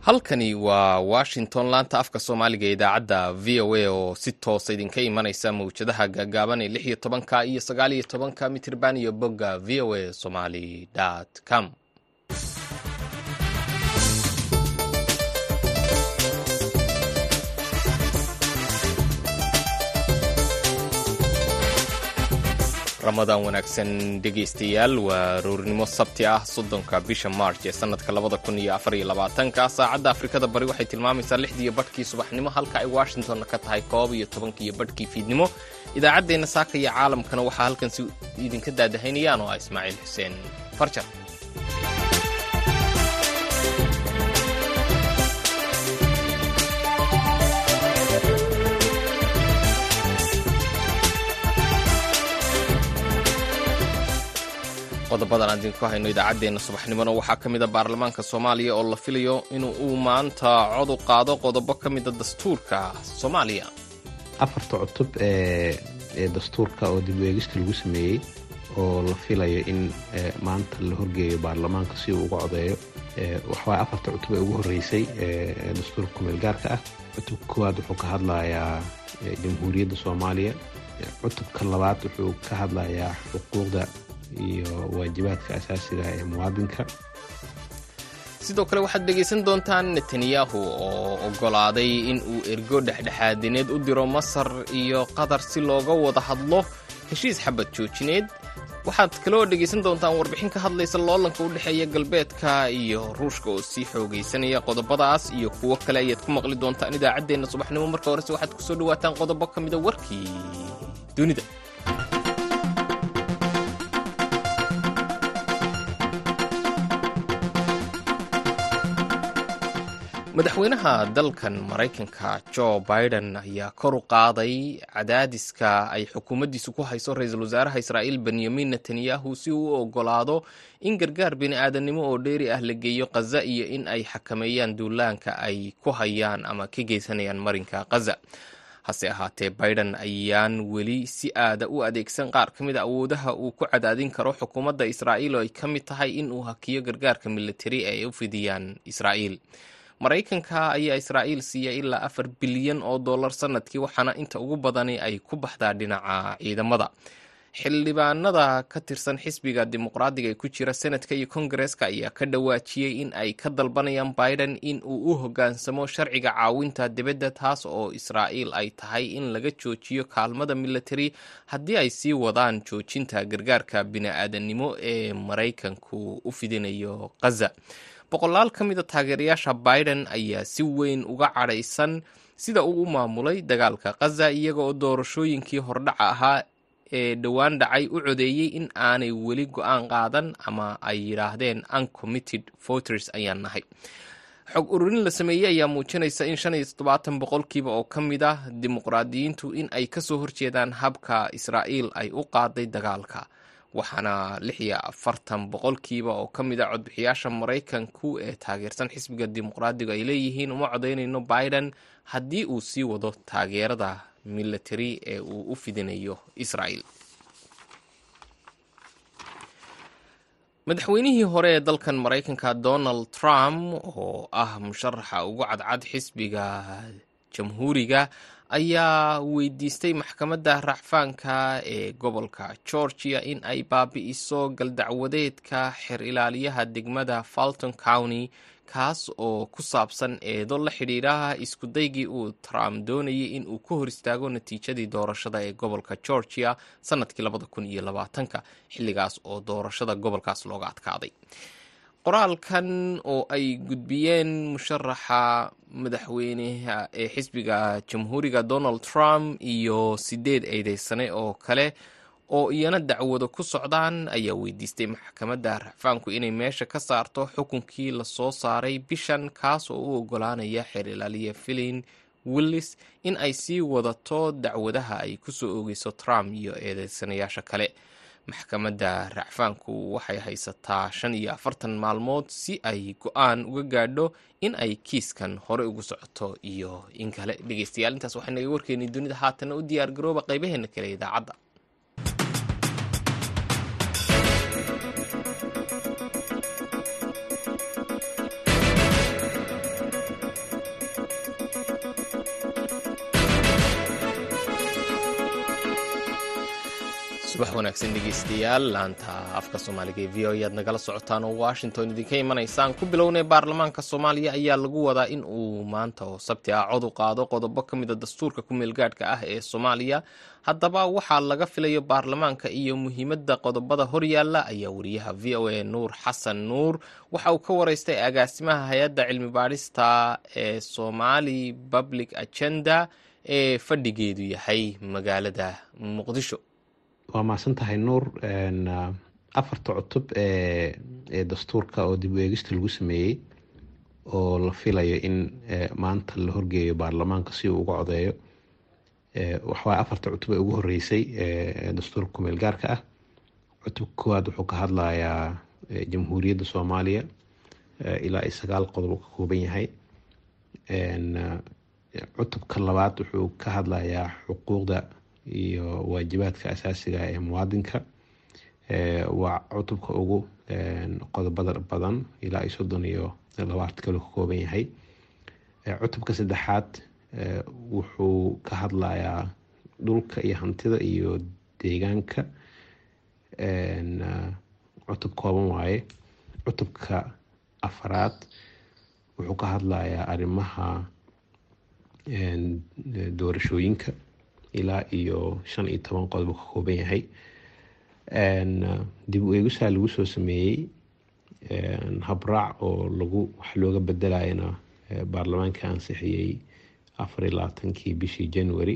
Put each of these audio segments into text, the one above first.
halkani waa Washington, laanta afka Soomaaliga ee idaacadda VOA oo si toos idinka imanaysa mawjadaha gaagaaban ee 16 iyo 19 mitirban iyo bogga voasomali.com. Ramadan wanaagsan dhegeystayaal, waa roornimo sabti ah 30 bisha March ee sanadka 2024. saacadda Afrikada Bari waxay tilmaamaysaa 6:00 subaxnimo, halka ay Washington ka tahay 12:10 fiidnimo. Idaacadeena saaka iyo caalamkana waxaa halkan si idinka daadahaynayaan oo Ismaaciil Xuseen Farjar. qodobadan aan idinku hayno idaacadeena subaxnimona waxaa ka mid ah baarlamaanka Soomaaliya oo la filayo inuu maanta cod u qaado qodobo ka mid ah dastuurka Soomaaliya. afarta cutub ee dastuurka oo dib u eegista lagu sameeyey oo la filayo in maanta la horgeeyo baarlamaanka si uu uga codeeyo. waxaa afarta cutub ee ugu horeysay dastuurka kumeel gaarka ah. cutubka koowaad wuxuu ka hadlayaa jamhuuriyadda Soomaaliya. cutubka labaad wuxuu ka hadlayaa xuquuqda iyo waajibaadka asaasiga ee muwaadinka. sidoo kale waxaad dhegaysan doontaan Netanyahu oo ogolaaday in uu ergo dhexdhexaadineed u diro Masar iyo Qatar si looga wada hadlo heshiis xabad joojineed. waxaad kaloo dhegaysan doontaan warbixin ka hadlaysa loolanka u dhexeeya galbeedka iyo Ruushka oo sii xoogaysanaya. qodobadaas iyo kuwo kale ayaad ku maqli doontaan idaacadeena subaxnimo. marka horese waxaad ku soo dhawaataan qodobo ka mid ah warkii dunida. madaxweynaha dalkan Mareykanka Joe Biden ayaa kor u qaaday cadaadiska ay xukuumaddiisu ku hayso ra'iisul wasaaraha Israa'iil Benjamin Netanyahu si uu u ogolaado in gargaar bini'aadanimo oo dheeri ah la geeyo Gaza iyo in ay xakameeyaan duulaanka ay ku hayaan ama ka geysanayaan marinka Gaza. hase ahaatee Biden ayaan weli si aada u adeegsan qaar ka mid ah awoodaha uu ku cadaadin karo xukuumadda Israa'iil oo ay ka mid tahay in uu hakiyo gargaarka militari ee ay u fidiyaan Israa'iil. Mareykanka ayaa Israa'iil siiyay ilaa $4 bilyan sanadkii, waxaana inta ugu badani ay ku baxdaa dhinaca ciidamada. xildhibaanada ka tirsan xisbiga dimuqraadiga ee ku jira Senatka iyo Kongareeska ayaa ka dhawaajiyey in ay ka dalbanayaan Biden in uu u hoggaansamo sharciga caawinta dibadda, taas oo Israa'iil ay tahay in laga joojiyo kaalmada militari haddii ay sii wadaan joojinta gargaarka bini'aadanimo ee Mareykanku u fidinayo Gaza. boqolaal ka mid a taageerayaasha Biden ayaa si weyn uga cadhaysan sida uu u maamulay dagaalka Gaza, iyaga oo doorashooyinkii hordhaca ahaa ee dhowaan dhacay u codeeyey in aanay weli go'aan qaadan ama ay yidhaahdeen uncommitted voters ayaan nahay. xog ururin la sameeyey ayaa muujinaysa in 75% oo ka mid ah dimuqraadiyiintu in ay ka soo horjeedaan habka Israa'iil ay u qaaday dagaalka, waxaana 46% oo ka mid ah codbixiyaasha Mareykanku ee taageersan xisbiga dimuqraadiga ay leeyihiin uma codeynayno Biden haddii uu sii wado taageerada military ee uu u fidinayo Israa'iil. madaxweynihii hore ee dalkan Mareykanka Donald Trump oo ah musharaxa ugu cadcad xisbiga jamhuuriga ayaa weydiistay maxkamadda racfaanka ee gobolka Georgia in ay baabi'iso galdacwadeedka xer ilaaliyaha degmada Fulton County, kaas oo ku saabsan eedo la xidhiidha isku daygii uu Trump doonayay in uu ku hor istaago natiijadii doorashada ee gobolka Georgia sanadkii 2020, xilligaas oo doorashada gobolkaas looga adkaaday. qoraalkan oo ay gudbiyeen musharaxa madaxweynaha ee xisbiga jamhuuriga Donald Trump iyo 8 eedeysane oo kale oo iyana dacwado ku socdaan ayaa weydiistay maxkamadda racfaanku inay meesha ka saarto xukunkii la soo saaray bishan, kaas oo u ogolaanaya xeer ilaaliye Philin Willis in ay sii wadato dacwadaha ay ku soo oogeyso Trump iyo eedeysanayaasha kale. maxkamadda racfaanku waxay haysataa 45 maalmood si ay go'aan uga gaadho in ay kiiskan hore ugu socoto iyo in kale. dhegeystayaal, intaas waxay naga warkeennay dunida. haatana u diyaar garooba qaybaheena kale idaacadda. subax wanaagsan dhegeystayaal, laanta afka soomaaliga ee v o ayaad nagala socotaan oo washington idinka imanaysaan. ku bilownay baarlamaanka soomaaliya ayaa lagu wadaa in uu maanta oo sabti ah cod u qaado qodobo ka mida dastuurka ku-meelgaadhka ah ee soomaaliya. haddaba waxaa laga filayo baarlamaanka iyo muhiimadda qodobada horyaalla ayaa wariyaha v o a nuur xasan nuur waxa uu ka waraystay agaasimaha hay-adda cilmi baadhista ee Somali Public Agenda ee fadhigeedu yahay magaalada muqdisho. waa mahadsan tahay nuur. afarta cutub ee dastuurka oo dib u eegista lagu sameeyey oo la filayo in maanta la horgeeyo baarlamaanka si uu uga codeeyo, waxaa afarta cutub ee ugu horeysay dastuurka kumeel gaarka ah. cutubka koowaad wuxuu ka hadlayaa jamhuuriyadda soomaaliya, ilaa 9 qodob ka kooban yahay. cutubka labaad wuxuu ka hadlayaa xuquuqda iyo waajibaadka asaasiga ee muwaadinka, waa cutubka ugu qodobada badan, ilaa 32 artikal ka kooban yahay. cutubka saddexaad wuxuu ka hadlayaa dhulka iyo hantida iyo deegaanka, cutub kooban waaye. cutubka afaraad wuxuu ka hadlayaa arrimaha doorashooyinka, ilaa iyo 15 qodob ka kooban yahay. dib u eegisaa lagu soo sameeyey habraac oo wax looga bedelayana baarlamaanka ansixiyey 24 bishii January.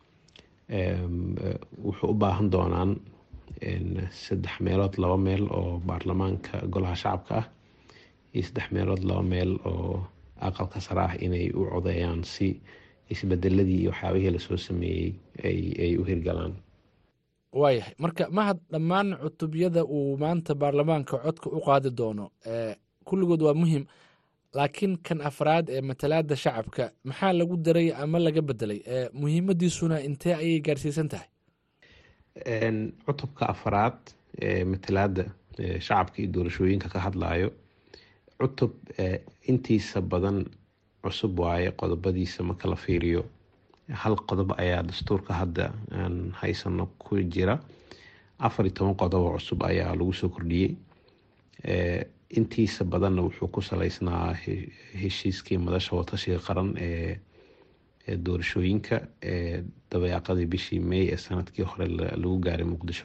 wuxuu u baahan doonaan 3 meelood 2 meel oo baarlamaanka golaha shacabka ah iyo 3 meelood 2 meel oo aqalka sare ah inay u codeeyaan si isbedeladii iyo waxyaabihii lasoo sameeyey ay u hirgalaan. waayahay, marka mahad dhammaan cutubyada uu maanta baarlamaanka codka u qaadi doono kulligood waa muhiim, laakiin kan afraad ee matalaada shacabka maxaa lagu daray ama laga bedelay? muhiimadiisuna intee ayay gaarsiisan tahay? cutubka afraad ee matalaada shacabka iyo doorashooyinka ka hadlayo cutub intiisa badan cusub waaye. qodobadiisa marka la fiiriyo, hal qodob ayaa dastuurka hadda aan haysano ku jira. 14 qodob oo cusub ayaa lagu soo kordhiyey. intiisa badanna wuxuu ku salaysnaa heshiiskii madasha watashiga qaran ee doorashooyinka ee dabayaaqadii bishii May ee sanadkii hore lagu gaaray Muqdisho.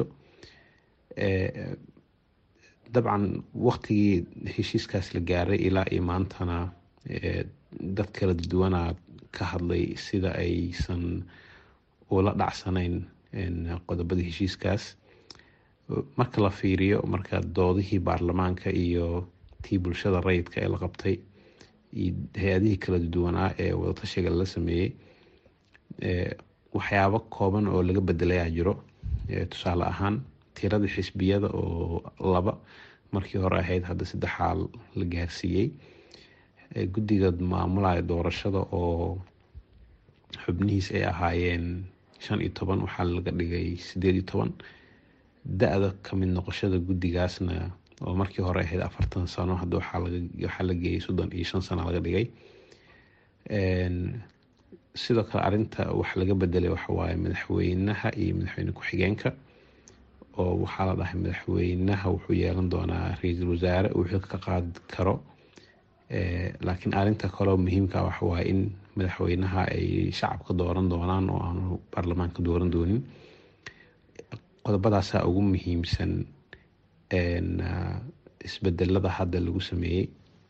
dabcan waqtigii heshiiskaas la gaaray ilaa iyo maantana dad kala duwana ka hadlay sida aysan ula dhacsanayn qodobadii heshiiskaas. marka la fiiriyo, marka doodihii baarlamaanka iyo tii bulshada rayidka ee la qabtay iyo hay-adihii kala duwanaa ee wadatashiga la sameeyey, waxyaabo kooban oo laga bedelayaa jiro. tusaale ahaan, tirada xisbiyada oo 2 markii hore ahayd hadda 3 la gaarsiiyey. guddiga maamulaya doorashada oo xubnihiis ay ahaayeen 15 waxaa laga dhigay 18. da-da ka mid noqoshada guddigaasna oo markii hore ahayd 40 sano hadda waxaa la geeyey 35 sano laga dhigay. sidoo kale arinta wax laga bedelay waxawaaye madaxweynaha iyo madaxweyne ku-xigeenka, oo waxaa la dhahay madaxweynaha wuxuu yeelan doonaa ra-iisul wasaare uu xilka ka qaadi karo. laakiin arinta kaleo muhiimka waxawaaye in madaxweynaha ay shacabka dooran doonaan oo aanu baarlamaanka dooran doonin. qodobadaasaa ugu muhiimsan isbedelada hadda lagu sameeyey.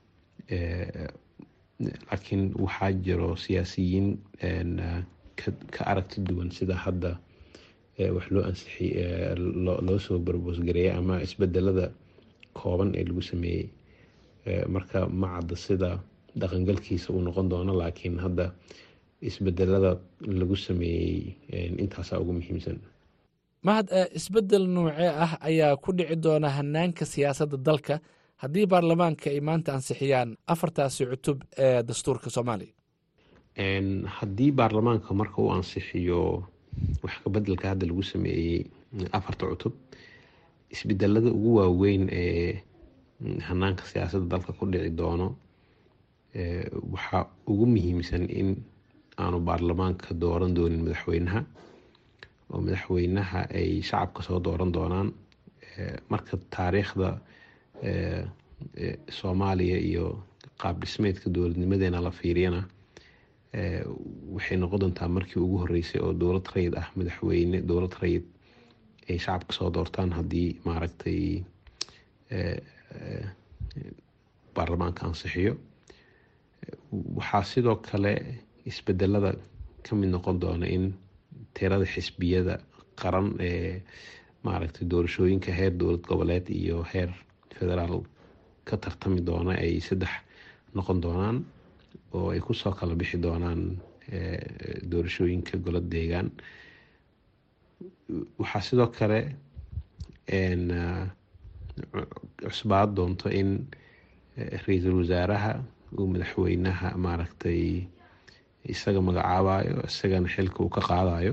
laakiin waxaa jiro siyaasiyiin ka aragti duwan sida hadda wax loo ansixi loo soo barbosgareeyay ama isbedelada kooban ee lagu sameeyey. marka ma cadda sida dhaqangalkiisa uu noqon doono, laakiin hadda isbedelada lagu sameeyey intaasaa ugu muhiimsan. mahad, isbedel noocee ah ayaa ku dhici doona hanaanka siyaasadda dalka haddii baarlamaanka ay maanta ansixiyaan 4 cutub ee dastuurka Soomaaliya? haddii baarlamaanka marka uu ansixiyo wax ka bedelka hadda lagu sameeyey 4 cutub, isbedelada ugu waaweyn ee hanaanka siyaasadda dalka ku dhici doono waxaa ugu muhiimsan in aanu baarlamaanka dooran doonin madaxweynaha, oo madaxweynaha ay shacabka soo dooran doonaan. marka taariikhda soomaaliya iyo qaab dhismeedka dowladnimadeena la fiiriyana waxay noqon doontaa markii ugu horeysay oo dowlad rayid ah madaxweyne dowlad rayid ay shacabka soo doortaan haddii maaragtay baarlamaanka ansixiyo. waxaa sidoo kale isbedelada ka mid noqon doona in tirada xisbiyada qaran ee maaragtay doorashooyinka heer dowlad goboleed iyo heer federaal ka tartami doona ay 3 noqon doonaan oo ay kusoo kala bixi doonaan doorashooyinka golad deegaan. waxaa sidoo kale cusbaad doonto in ra-iisul wasaaraha uu madaxweynaha maaragtay isaga magacaabayo isagana xilka uu ka qaadayo,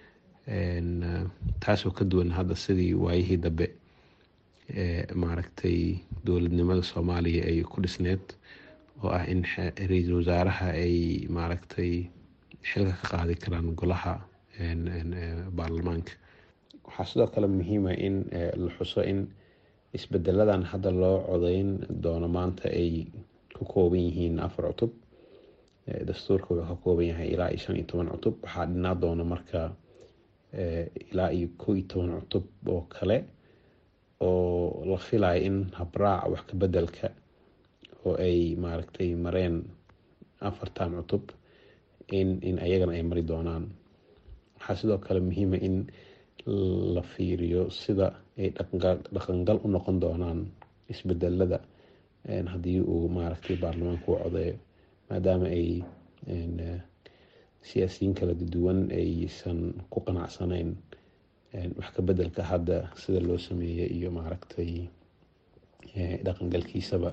taasoo ka duwan hadda sidii waayihii dambe maaragtay dowladnimada soomaaliya ay ku dhisneed oo ah in ra-iisul wasaaraha ay maaragtay xilka ka qaadi karaan golaha baarlamaanka. waxaa sidoo kale muhiima in la xuso in isbedeladan hadda loo codeyn doono maanta ay ku kooban yihiin 4 cutub. dastuurka wuxuu ka kooban yahay ilaa 15 cutub. waxaa dhinaa doona marka ilaa 11 cutub oo kale oo la filayo in habraac wax ka bedelka oo ay maaragtay mareen 4 cutub in ayagana ay mari doonaan. waxaa sidoo kale muhiima in la fiiriyo sida ay dhaqangal u noqon doonaan isbedelada haddii uu maaragtay baarlamaanku u codeeyo, maadaama ay siyaasiyiin kala duwan aysan ku qanacsanayn wax ka bedelka hadda sida loo sameeyey iyo maaragtay dhaqangalkiisaba.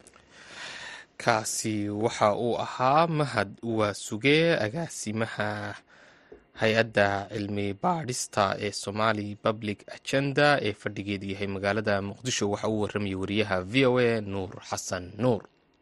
kaasi waxa uu ahaa Mahad Waasuge, agaasimaha hay-adda cilmi baadhista ee Somali Public Agenda ee fadhigeedu yahay magaalada Muqdisho. waxa uu warramayay wariyaha VOA Nuur Xasan Nuur.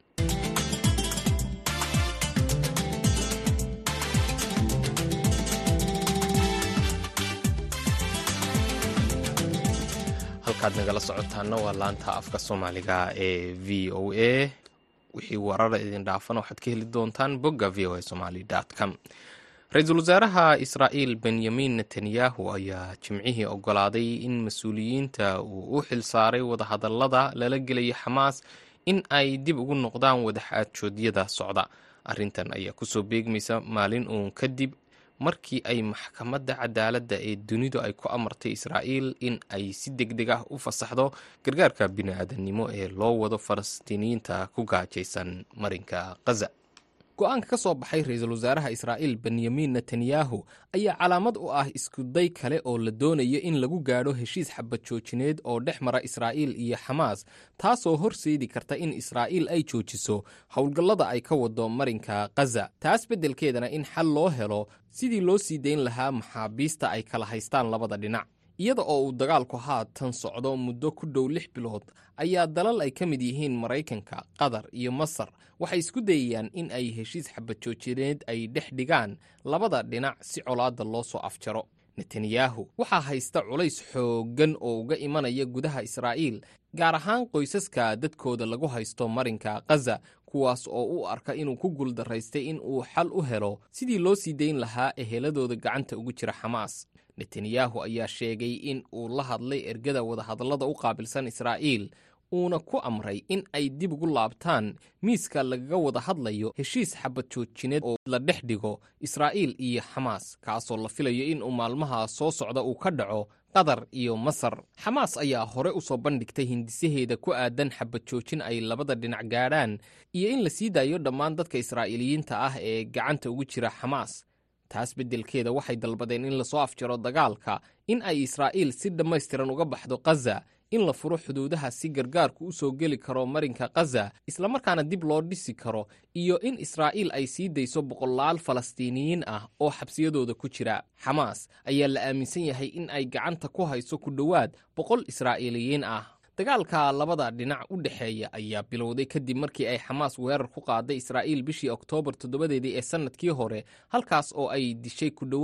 halkaad nagala socotaana waa laanta afka Soomaaliga ee VOA. wixii warara idin dhaafan waxaad ka heli doontaan bogga voasomali.com. ra-iisul wasaaraha Israa'iil Benyamin Netanyahu ayaa jimcihii ogolaaday in mas-uuliyiinta uu u xilsaaray wadahadallada lala gelaya Xamaas in ay dib ugu noqdaan wadaxaajoodyada socda. arrintan ayaa kusoo beegmaysa maalin uun kadib markii ay maxkamadda cadaaladda ee dunidu ay ku amartay Israa'iil in ay si degdeg ah u fasaxdo gargaarka bini'aadanimo ee loo wado Falastiiniyiinta ku gaajaysan marinka Gaza. go-aanka ka soo baxay ra-iisul wasaaraha Israa'iil Benyamin Netanyahu ayaa calaamad u ah iskuday kale oo la doonayo in lagu gaadho heshiis xabad joojineed oo dhex mara Israa'iil iyo Xamaas, taasoo horseedi karta in Israa'iil ay joojiso howlgallada ay ka wado marinka Gaza. taas beddelkeedana in xal loo helo sidii loo sii dayn lahaa maxaabiista ay kala haystaan labada dhinac. iyada oo uu dagaalku haatan socdo muddo ku dhow 6 bilood ayaa dalal ay ka mid yihiin Maraykanka, Qatar iyo Masar waxay isku dayayaan in ay heshiis xabad joojineed ay dhex dhigaan labada dhinac si colaadda loo soo afjaro. Netanyahu waxaa haysta culays xooggan oo uga imanaya gudaha Israa'iil, gaar ahaan qoysaska dadkooda lagu haysto marinka Gaza, kuwaas oo u arka inuu ku guuldaraystay in uu xal u helo sidii loo sii dayn lahaa eheladooda gacanta ugu jira Xamaas. Netanyahu ayaa sheegay in uu la hadlay ergada wadahadallada u qaabilsan Israa'iil, uuna ku amray in ay dib ugu laabtaan miiska lagaga wada hadlayo heshiis xabad joojineed oo la dhex dhigo Israa'iil iyo Xamaas, kaasoo la filayo in uu maalmaha soo socda uu ka dhaco Qatar iyo Masar. Xamaas ayaa hore u soo bandhigtay hindisaheeda ku aadan xabad joojin ay labada dhinac gaadhaan iyo in la sii daayo dhammaan dadka Israa'iiliyiinta ah ee gacanta ugu jira Xamaas. taas beddelkeeda waxay dalbadeen in lasoo afjaro dagaalka, in ay Israa'iil si dhammaystiran uga baxdo Gaza, in la furo xuduudaha si gargaarku u soo geli karo marinka Gaza, islamarkaana dib loo dhisi karo, iyo in Israa'iil ay sii dayso 100 Falastiiniyiin ah oo xabsiyadooda ku jira. Xamaas ayaa la aaminsan yahay in ay gacanta ku hayso ku dhowaad 100 Israa'iiliyiin ah. dagaalka labada dhinac u dhexeeya ayaa bilowday kadib markii ay Xamaas weerar ku qaaday Israa'iil bishii Oktoobar 7 ee sanadkii hore, halkaas oo ay dishay ku dhowaad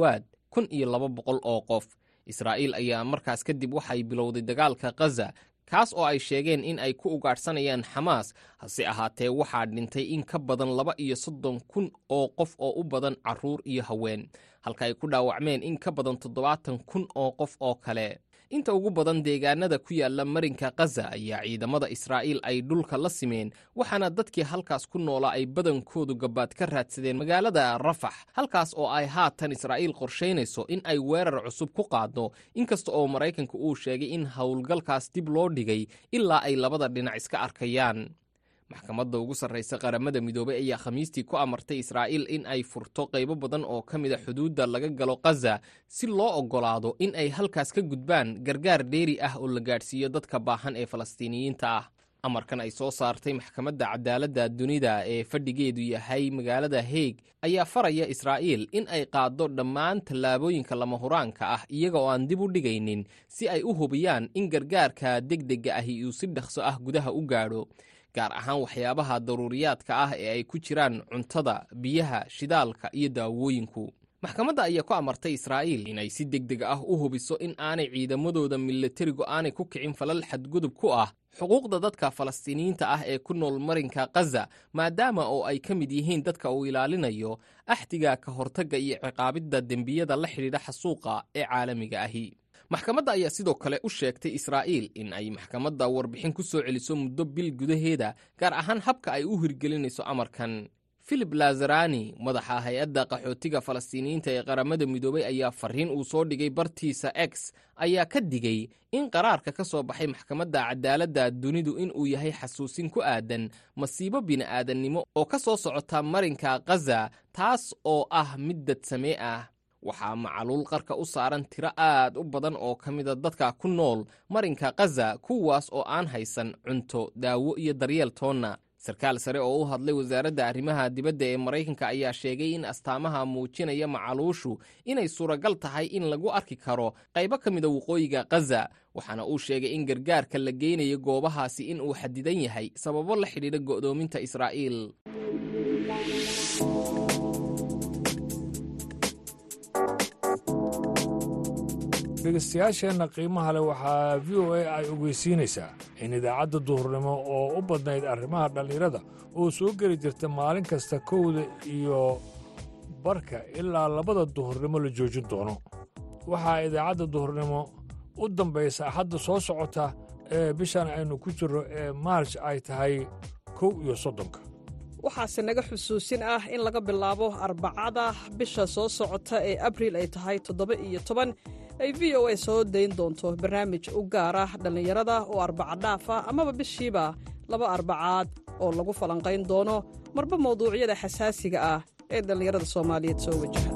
1,200 oo qof. Israa'iil ayaa markaas kadib waxay bilowday dagaalka Gaza, kaas oo ay sheegeen in ay ku ugaadhsanayaan Xamaas. hase ahaatee waxaa dhintay in ka badan 32,000 oo qof oo u badan carruur iyo haween, halka ay ku dhaawacmeen in ka badan 70,000 oo qof oo kale. inta ugu badan deegaanada ku yaala marinka Gaza ayaa ciidamada Israa'iil ay dhulka la simeen, waxaana dadkii halkaas ku noolaa ay badankoodu gabaad ka raadsadeen magaalada Rafax, halkaas oo ay haatan Israa'iil qorsheynayso in ay weerar cusub ku qaado, inkasta oo Maraykanku uu sheegay in howlgalkaas dib loo dhigay ilaa ay labada dhinac iska arkayaan. maxkamadda ugu sarreysa qaramada midoobay ayaa Khamiistii ku amartay Israa'iil in ay furto qaybo badan oo ka mid a xuduudda laga galo Gaza si loo oggolaado in ay halkaas ka gudbaan gargaar dheeri ah oo la gaadhsiiyo dadka baahan ee Falastiiniyiinta ah. amarkan ay soo saartay maxkamadda cadaaladda dunida ee fadhigeedu yahay magaalada Hague ayaa faraya Israa'iil in ay qaado dhammaan tallaabooyinka lama huraanka ah iyaga oo aan dib u dhigaynin si ay u hubiyaan in gargaarka degdega ahi uu si dhaqso ah gudaha u gaadho, gaar ahaan waxyaabaha daruuriyaadka ah ee ay ku jiraan cuntada, biyaha, shidaalka iyo daawooyinku. maxkamadda ayaa ku amartay Israa'iil inay si degdeg ah u hubiso in aanay ciidamadooda milatarigu aanay ku kicin falal xadgudub ku ah xuquuqda dadka Falastiiniyiinta ah ee ku nool marinka Gaza, maadaama oo ay ka mid yihiin dadka uu ilaalinayo axdiga ka hortagga iyo ciqaabidda dembiyada la xidhiidha xasuuqa ee caalamiga ahi. maxkamadda ayaa sidoo kale u sheegtay Israa'iil in ay maxkamadda warbixin ku soo celiso muddo bil gudaheeda, gaar ahaan habka ay u hirgelinayso amarkan. Philip Lazarani, madaxa hay-adda qaxootiga Falastiiniyiinta ee qaramada midoobay, ayaa fariin uu soo dhigay bartiisa X ayaa ka digay in qaraarka ka soo baxay maxkamadda cadaaladda dunidu in uu yahay xasuusin ku aadan masiibo bini'aadannimo oo ka soo socota marinka Gaza, taas oo ah mid dadsame ah. waxaa macaluul qarka u saaran tiro aad u badan oo ka mida dadka ku nool marinka Gaza, kuwaas oo aan haysan cunto, daawo iyo daryeel toonna. sarkaal sare oo u hadlay wasaaradda arrimaha dibadda ee Maraykanka ayaa sheegay in astaamaha muujinaya macaluushu inay suuragal tahay in lagu arki karo qaybo ka mida waqooyiga Gaza, waxaana uu sheegay in gargaarka la geynayo goobahaasi in uu xadidan yahay sababo la xidhiidha go'doominta Israa'iil. dhegeystayaasheenna qiimaha leh waxaa v o a ay ogeysiinaysaa in idaacadda duhurnimo oo u badnayd arrimaha dhallinyarada oo soo geli jirta maalin kasta 1:15 ilaa 2 duhurnimo la joojin doono. waxaa idaacadda duhurnimo u dambaysa axadda soo socota ee bishan aynu ku jirro ee maarj ay tahay 31. waxaase naga xusuusin ah in laga bilaabo Arbacada bisha soo socota ee Abriil ay tahay 17 ay v o a soo dayn doonto barnaamij u gaar ah dhallinyarada oo arbaca dhaafa amaba bishiiba 2 arbacaad oo lagu falanqayn doono marba mawduucyada xasaasiga ah ee dhallinyarada Soomaaliyeed soo wajaha.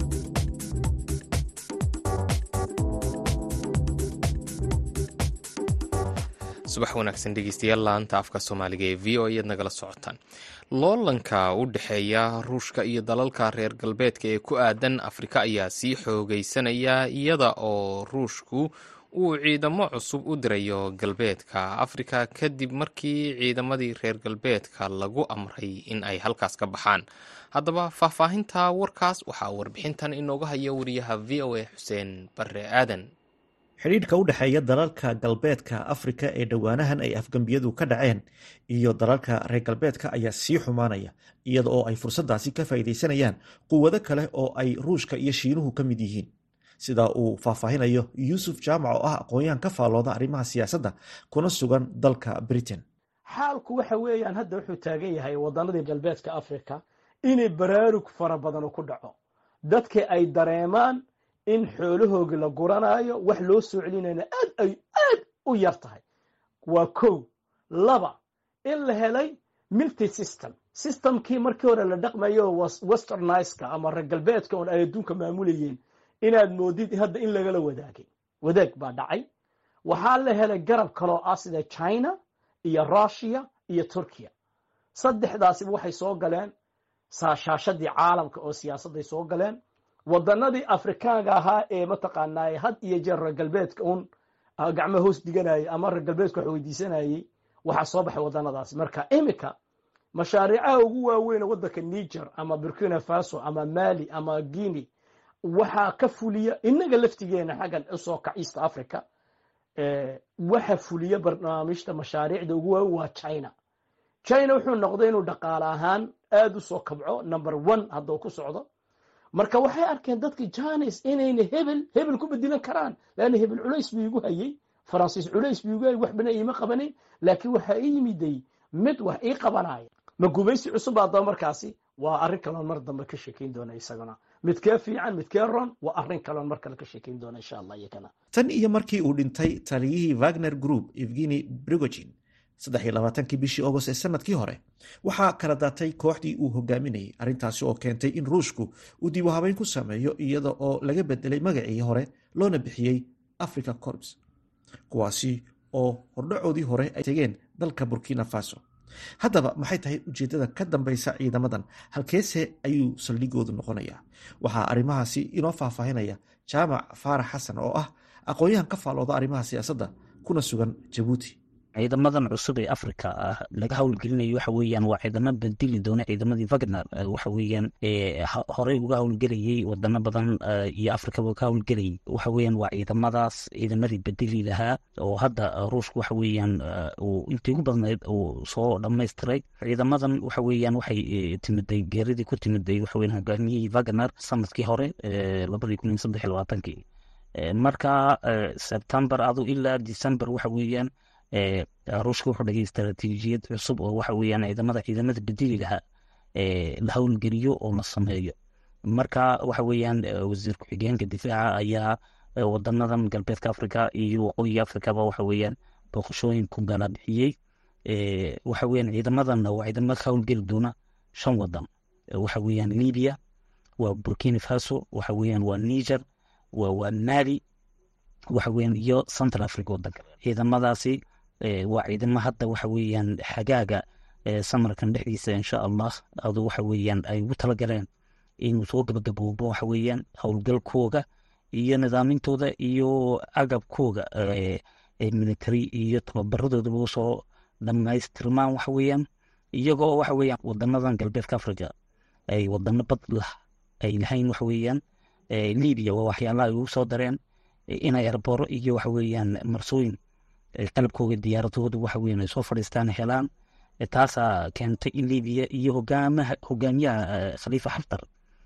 subax wanaagsan dhegeystayaal, laanta afka Soomaaliga ee v o a nagala socotaan. loolanka u dhexeeya Ruushka iyo dalalka reer galbeedka ee ku aadan Afrika ayaa sii xoogaysanaya iyada oo Ruushku uu ciidamo cusub u dirayo galbeedka Afrika kadib markii ciidamadii reer galbeedka lagu amray in ay halkaas ka baxaan. haddaba faahfaahinta warkaas waxaa warbixintan inooga haya wariyaha v o a Xuseen Barre Aadan. xidhiidhka u dhexeeya dalalka galbeedka Afrika ee dhowaanahan ay afgambiyadu ka dhaceen iyo dalalka reer galbeedka ayaa sii xumaanaya, iyada oo ay fursaddaasi ka faa'iidaysanayaan quwado kale oo ay Ruushka iyo Shiinuhu ka mid yihiin, sida uu faahfaahinayo Yuusuf Jaamac oo ah aqoon-yahan ka faallooda arrimaha siyaasadda kuna sugan dalka Britain. xaalku waxa weeyaan hadda wuxuu taagan yahay wadannadii galbeedka Afrika inay baraarug fara badan ku dhaco, dadka ay dareemaan in xoolahooga la guranayo, wax loo soo celinayna aad u yar tahay. waa 1. 2 in la helay multi systemkii markii hore la dhaqmayo westerniska ama reer galbeedka oo ay adduunka maamulayeen, inaad moodid hadda in lagala wadaag baa dhacay. waxaa la helay garab kaloo ah sida China iyo Russia iyo Turkiya. saddexdaasiba waxay soo galeen shaashadii caalamka oo siyaasadday soo galeen. wadannadii Afrikaanka ahaa ee mataqaanaa had iyo jeer reer galbeedka gacmo hoos dhiganayay ama reer galbeedka wax weydiisanayay, waxaa soo baxay wadannadaasi. marka imika mashaariicaha ugu waaweyn waddanka Niger ama Burkina Faso ama Mali ama Guinea waxaa ka fuliya inaga laftigeena xaggan usoo kac east africa waxa fuliya barnaamijta mashaariicda ugu waaweyn waa china wuxuu noqday inuu dhaqaale ahaan aad u soo kabco number 1 hadduu ku socdo marka waxay arkeen dadkii janis inayna hebel ku bedilan karaan laana hebel culays buu igu hayay faransiis culays buu igu hayay waxbana iima qabanayn laakiin waxa ii yimiday mid wax ii qabanaya ma gumaysi cusub haddaba markaasi waa arrin kaloon mar dambe ka sheekayn doona isaguna midkee fiican midkee ron waa arrin kaloon mar kale ka sheekayn doona insha allah iyakana tan iyo markii uu dhintay taliyihii wagner group evgeni brigogin 23 bishii agost ee sanadkii hore waxaa kala daatay kooxdii uu hogaaminayay arrintaasi oo keentay in ruushku uu dib u habeyn ku sameeyo iyada oo laga bedelay magacii hore loona bixiyey Africa Corps kuwaasi oo hordhacoodii hore ay tegeen dalka Burkina Faso. Haddaba maxay tahay ujeedada ka dambaysa ciidamadan halkeese ayuu saldhigoodu noqonayaa? Waxaa arrimahaasi inoo faahfaahinaya Jaamac Faarax Xasan oo ah aqoon-yahan ka faalooda arrimaha siyaasadda kuna sugan Jabuuti. ciidamadan cusub ee Afrika laga howlgelinayo waxa weeyaan waa ciidamo bedeli doona ciidamadii Wagner waxa weeyaan horey uga howlgelayay wadamo badan iyo Afrika ka howlgelayay waxa weeyaan waa ciidamadii bedeli lahaa oo hadda Ruushku waxa weeyaan uu intii ugu badneed uu soo dhameystiray ciidamadan waxa weeyaan waxay timiday geeridii ku timiday waxa weeyaan hogaamiyihii Wagner sanadkii hore 2023 marka September ilaa December waxa weeyaan Ruushka wuxuu dhigay istaraatiijiyad cusub oo waxa weeyaan ciidamada bedeli lahaa la howlgeliyo oo la sameeyo marka waxa weeyaan wasiir ku-xigeenka difaaca ayaa wadanadan galbeedka Afrika iyo waqooyiga Afrikaba waxa weeyaan booqashooyin ku gala bixiyay waxa weeyaan ciidamadan waa ciidamo ka howlgeli doona 5 wadan waxa weeyaan Libya waa Burkina Faso waxa weeyaan waa Niger waa Mali waxa weeyaan iyo Central Africa wadanka ciidamadaasi waa ciidamo hadda waxa weeyaan xagaaga samarkan dhexdiisa insha Allah adu waxa weeyaan ay ugu talagaleen inuu soo gabagaboobo waxa weeyaan howlgalkooda iyo nidaamintooda iyo agabkooda military iyo tababaradooda soo dhamaystirmaan waxa weeyaan iyagoo waxa weeyaan wadanadan galbeedka Afrika ay wadano bad lah ay lahayn waxa weeyaan Libya waa waxyaalaha ay ugu soo dareen inay airport iyo waxa weeyaan marsooyin qalabkooda diyaaradooda waxa weeyaan ay soo fadhiistaan helaan taasa keentay in Libya iyo hogaamiyaha Khalifa Haftar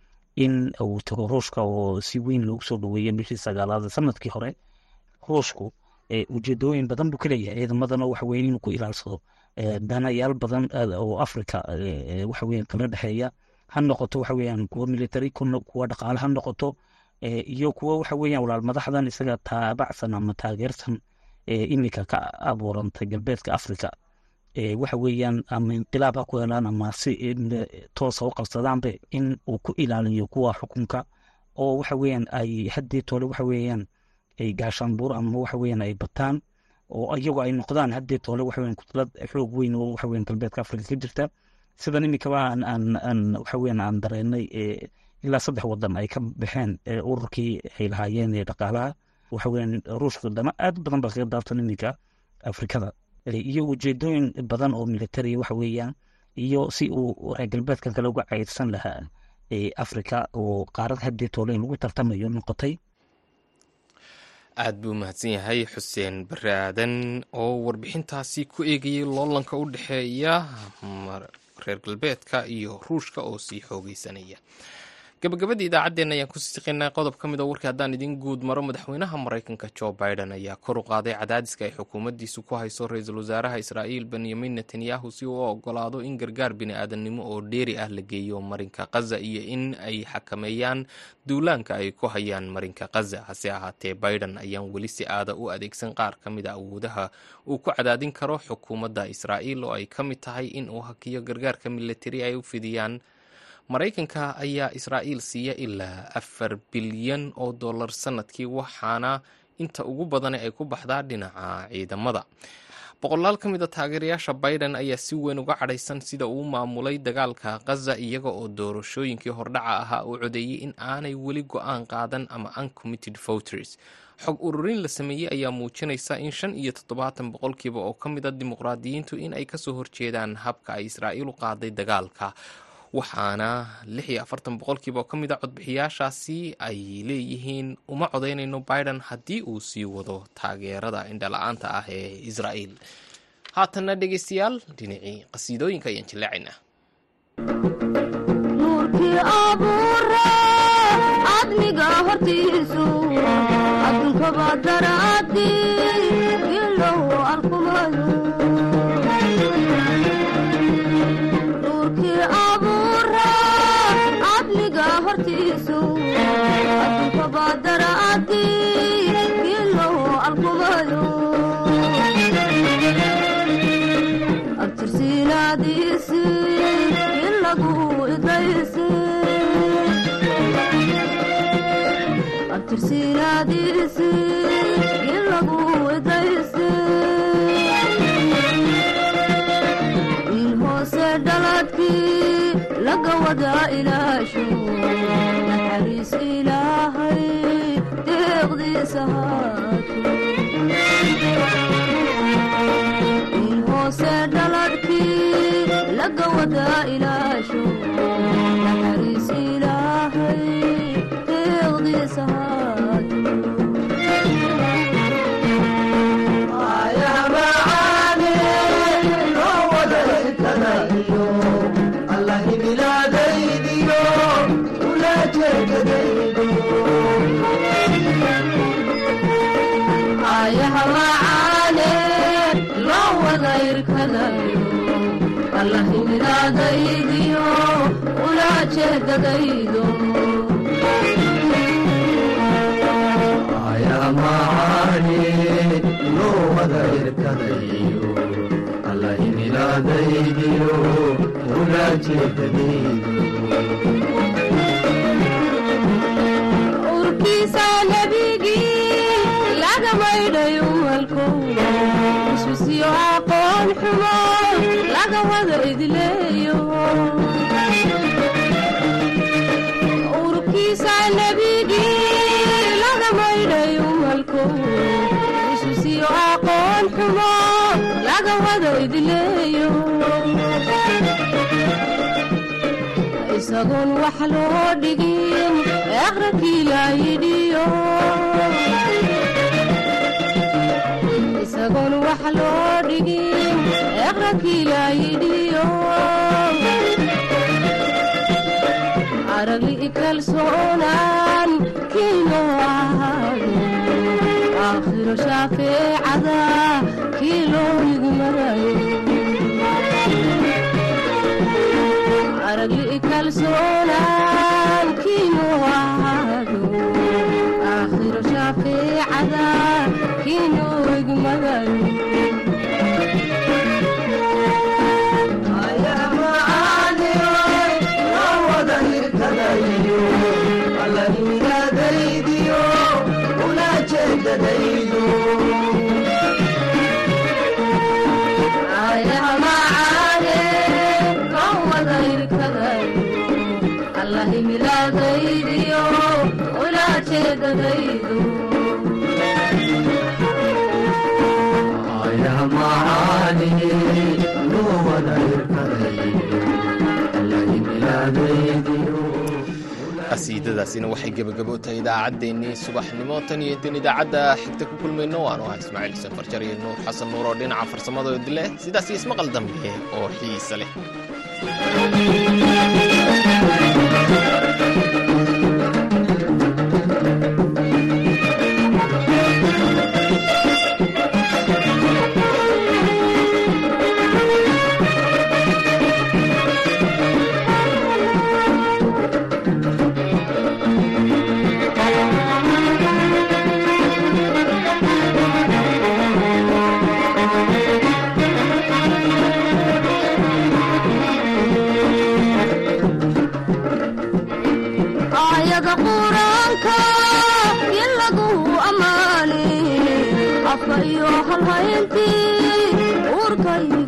in uu tago Ruushka oo si weyn loogu soo dhaweeyay bishii 9 sanadkii hore Ruushku ujeedooyin badan buu ka leeyahay ciidamadan waxa weeyaan inuu ku ilaalsado danayaal badan oo Afrika waxa weeyaan kala dhaxeeya ha noqoto waxa weeyaan kuwa military kuwa dhaqaale ha noqoto iyo kuwa waxa weeyaan walaal madaxdan isaga taabacsan ama taageersan imika ka abuurantay galbeedka Afrika waxa weeyaan ama inqilaab ku helaan ama si toos oo qabsadaanba in uu ku ilaaliyo kuwa xukunka oo waxa weeyaan ay haddii toole waxa weeyaan ay gaashaan buur ama waxa weeyaan ay bataan oo iyagu ay noqdaan haddii toole waxa weeyaan kutlad xoog weyn oo waxa weeyaan galbeedka Afrika ka jirta sida imika aan waxa weeyaan aan dareenay ilaa 3 wadan ay ka baxeen ururkii ay lahaayeen dhaqaalaha waxa weeyaan Ruushka dama aad badan ba ka daaftan imika Afrikada iyo ujeedooyin badan oo military waxa weeyaan iyo si uu reer galbeedka kale uga caydsan lahaa Afrika oo qaarad haddii toole lagu tartamayo noqotay. aad buu mahadsan yahay Xuseen Baraadan oo warbixintaasi ku eegayay loolanka u dhaxeeya reer galbeedka iyo Ruushka oo sii xoogeysanaya. gabagabadii idaacaddeenna ayaan ku siqinay qodob ka mid ah warkii haddaan idin guud maro madaxweynaha Mareykanka Joe Biden ayaa kor u qaaday cadaadiska ay xukuumaddiisu ku hayso ra'iisul wasaaraha Israa'iil Benjamin Netanyahu si uu ogolaado in gargaar bini'aadanimo oo dheeri ah la geeyo marinka Gaza iyo in ay xakameeyaan duulaanka ay ku hayaan marinka Gaza. hase ahaatee Biden ayaan weli si aada u adeegsan qaar ka mid ah awoodaha uu ku cadaadin karo xukuumadda Israa'iil oo ay ka mid tahay in uu hakiyo gargaarka military ay u fidiyaan Mareykanka ayaa Israa'iil siiya ilaa $4 bilyan sanadkii waxaana inta ugu badan ay ku baxdaa dhinaca ciidamada. boqolaal ka mid ah taageerayaasha Biden ayaa si weyn uga cadhaysan sida uu maamulay dagaalka Gaza iyaga oo doorashooyinkii hordhaca ahaa uu codeeyay in aanay weli go'aan qaadan ama uncommitted voters. xog ururin la sameeyay ayaa muujinaysa in 75% oo ka mid ah dimuqraadiyiintu in ay ka soo horjeedaan habka ay Israa'iil u qaaday dagaalka waxaana 46% oo ka mid a codbixiyaashaasi ay leeyihiin uma codaynayno biden haddii uu sii wado taageerada indhala-aanta ah ee israa'iil. haatanna dhegaystayaal dhinacii qasiidooyinka ayaan jilleecaynaa. nuurkii abuure adniga hortiisu addunkaba daraadii ilow arkumayo nuurkii abuure adniga hortiisu addunkaba daraadii ilow arkumayo abtirsiinaadiisi ilagu idaysi abtirsiinaadiisi ilagu idaysi wiil hoose dhaladkii laga wadaa ilaasho naxariis ilaahay deeqdiisa haato wiil hoose dhaladkii laga wadaa ilaasho naxariis ilaahay deeqdiisa haato allahimiraadaydiyo ulaa jeedadaydo ayamaane loo wada irkadayo allahimiraadaydiyo ulaa jeedadaydo urkiisa nebigii laga maydhayo malkow iswisiyo aqoon xumo laga wada idleeyo urkiisa nebigii laga maydhayo malkow iswisiyo aqoon xumo laga wada idleeyo isagoon wax loo dhigin aqrakii laayidhiyo isagoon wax loo dhigin aqrakii laayidhiyo aragli kalsoonaan kiinoo ahaado aakhiro shaafeecada kii loo igmarayo aragli kalsoonaan kiinoo ahaado aakhiro shaafeecada kiinoo igmarayo allahimiraadaydiyo ulaa jeedadaydo ayamacaane kan wada irkadayo allahimiraadaydiyo ulaa jeedadaydo ayamacaane loo wada irkadayo allahimiraadaydiyo qasiidadaasina waxay gebagabo u tahay idaacaddeenii subaxnimo tan iyo intaan idaacadda xigta ku kulmayno waanu ahaa ismaaciil xuseen farjar iyo nuur xasan nuur oo dhinaca farsamadooda leh sidaas iyo ismaqal dambe oo xiisa leh. aayada quraanka ilagu amaani afka iyo halhayntii urkay